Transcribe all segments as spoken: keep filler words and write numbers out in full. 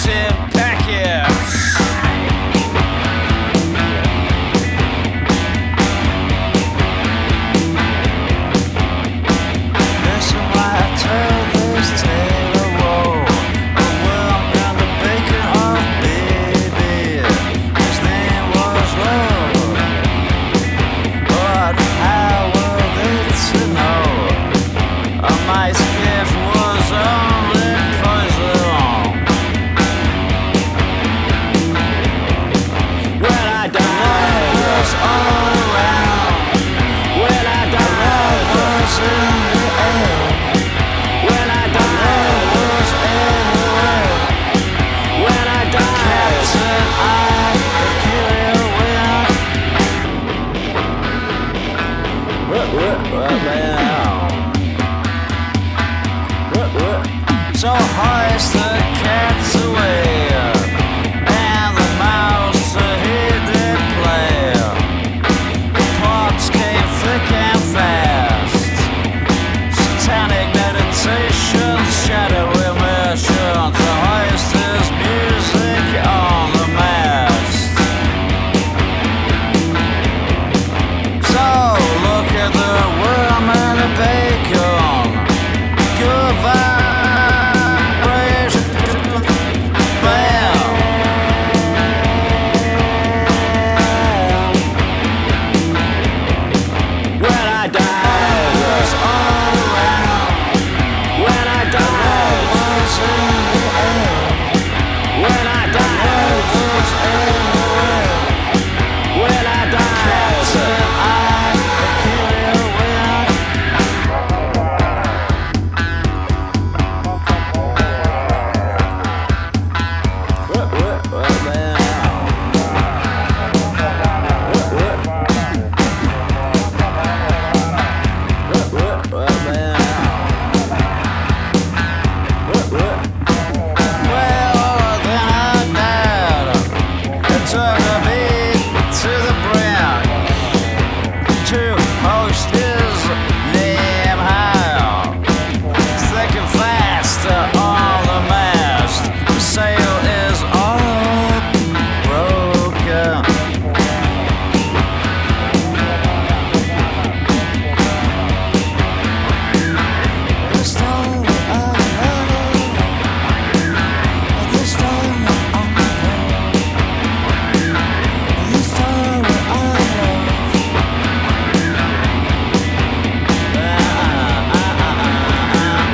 in packets. Listen while I tell this tale of woe. A worm and the bacon of baby. His name was love. But how were they to know? A mice gift was only poison. When I died, it was all around. When I died, it was in the air. When I died, it was everywhere. When I died, Captain, I could kill you with. What, what, what, man? So hoist the cats away, and the mouse to hear they play. The pops came thick and fast. Satanic meditations, shadow immersions. The hoist is music on the mast. So look at the worm and the bacon. Good vibe.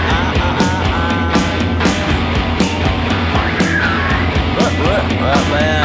Well,